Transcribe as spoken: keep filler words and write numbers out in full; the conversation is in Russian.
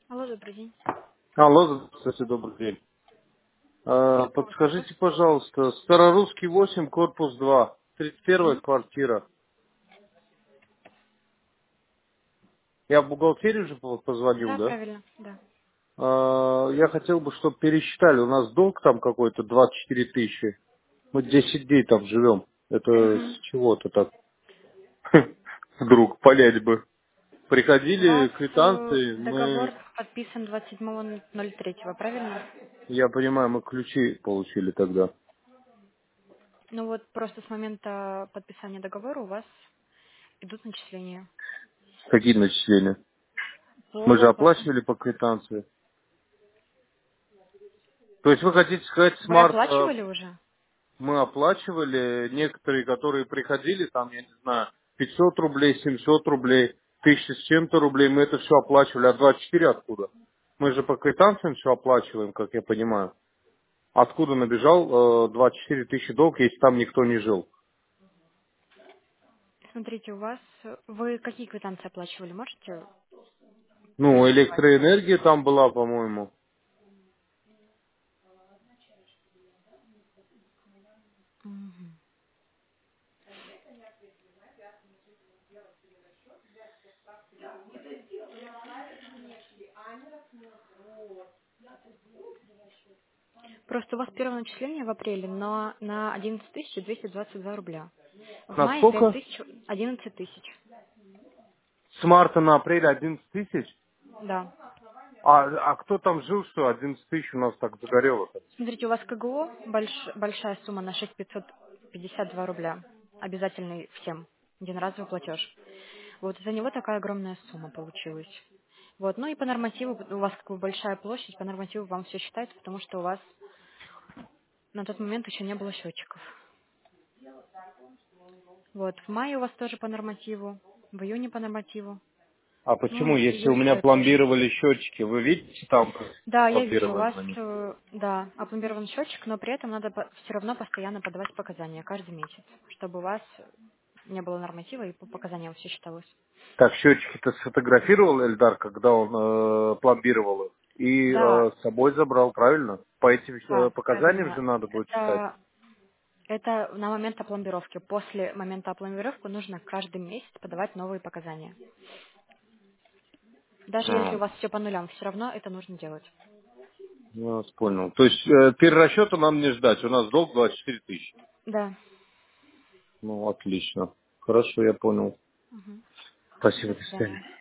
Алло, добрый день. Алло, здравствуйте, добрый день. А, Что вас беспокоит? подскажите, пожалуйста, Старорусский восемь, корпус два, тридцать первая Мгм. квартира. Я в бухгалтерию уже по- позвонил, Да, да? правильно, да. А, я хотел бы, чтобы пересчитали. У нас долг там какой-то двадцать четыре тысячи. Мы десять дней там живем. Это с Мгм. чего-то так. Вдруг понять бы. У вас Приходили э, квитанции, договор мы, подписан двадцать седьмого ноль третьего, правильно? я понимаю, мы ключи получили тогда. Ну вот просто с момента подписания договора у вас идут начисления Какие начисления? Мы же по вашим. оплачивали по квитанции. То есть вы хотите сказать, Вы смарт э, оплачивали уже? мы оплачивали, некоторые, которые приходили, там, я не знаю, пятьсот рублей, семьсот рублей, тысяча с чем-то рублей, мы это все оплачивали. А двадцать четыре откуда? Мы же по квитанциям все оплачиваем, как я понимаю. Откуда набежал э, двадцать четыре тысячи долг, если там никто не жил? Смотрите, у вас... э, Вы какие квитанции оплачивали? Можете Ну, перерисовать? электроэнергия там была, по-моему. Мгм. Просто у вас первое начисление в апреле на, на одиннадцать тысяч двести двадцать два рубля. В На мае пять сколько? тысяч, одиннадцать тысяч. С марта на апрель одиннадцать тысяч? Да. А, а кто там жил, что одиннадцать тысяч у нас так загорело-то? Смотрите, у вас КГО больш- большая сумма на шесть тысяч пятьсот пятьдесят два рубля. Обязательный всем. Единоразовый платеж. Вот из-за него такая огромная сумма получилась. Вот. Ну и по нормативу, у вас как бы большая площадь, по нормативу вам все считается, потому что у вас на тот момент еще не было счетчиков. Вот. В мае у вас тоже по нормативу, в июне по нормативу, А ну почему, и если у меня июльская тоже. пломбировали счетчики, вы видите там Да, я вижу, у вас, пломбированы? э, да, опломбирован счетчик, но при этом надо все равно постоянно подавать показания каждый месяц, чтобы у вас не было норматива и по показаниям все считалось. Так, счетчики-то сфотографировал Эльдар, когда он э, пломбировал их, и Да, э, с собой забрал, правильно? По этим э, да, показаниям же правильно. надо будет считать. Это, это на момент опломбировки. После момента опломбировки нужно каждый месяц подавать новые показания. Даже если у А, вас все по нулям, все равно это нужно делать. я вас понял. То есть э, перерасчета нам не ждать, у нас долг двадцать четыре тысячи. Да. Ну, отлично. Хорошо, я понял. Мгм. Спасибо, До до свидания. свидания.